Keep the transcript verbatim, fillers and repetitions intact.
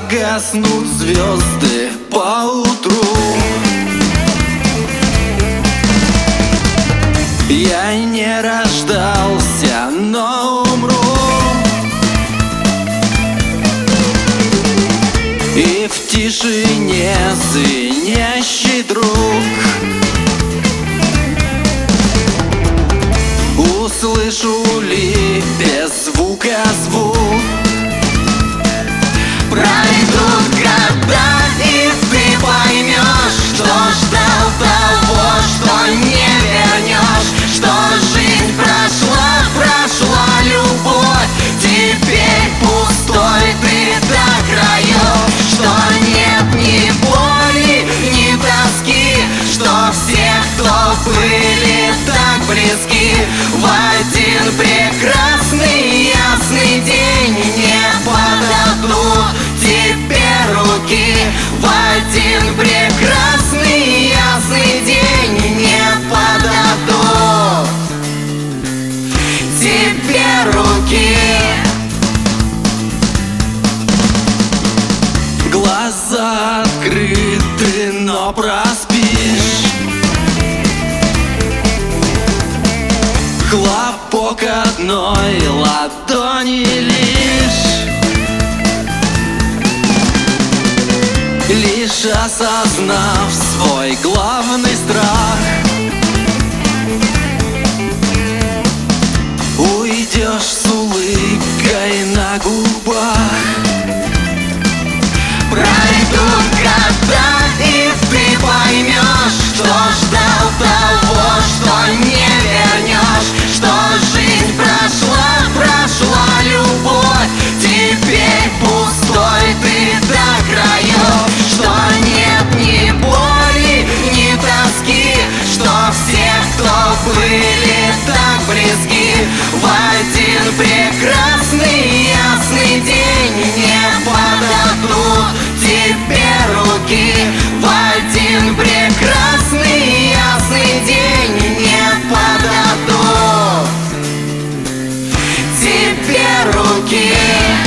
погаснут звезды поутру. Я не рождался, но умру. И в тишине звенящий друг услышу ли без звука звук. Пройдут года, и ты поймешь, что ждал того, что не вернешь, что жизнь прошла, прошла любовь, теперь пустой ты до краев, что нет ни боли, ни тоски, что все, кто были так близки, в один прекрасный ясный день не подадут тебе руки. В один прекрасный ясный день не подадут тебе руки. Глаза открыты, но проспишь. Хлопок одной ладони лишь, лишь осознав свой главный страх, уйдешь с улыбкой на губах. Пройдут года, и ты поймешь, что ждал того, что не вернешь, что жизнь прошла, прошла любовь, теперь пустой ты до краев, что нет ни боли, ни тоски, что все, кто были так близки, в один прекрасный ясный день не подадут тебе руки. В один прекрасный ясный день не подадут тебе руки.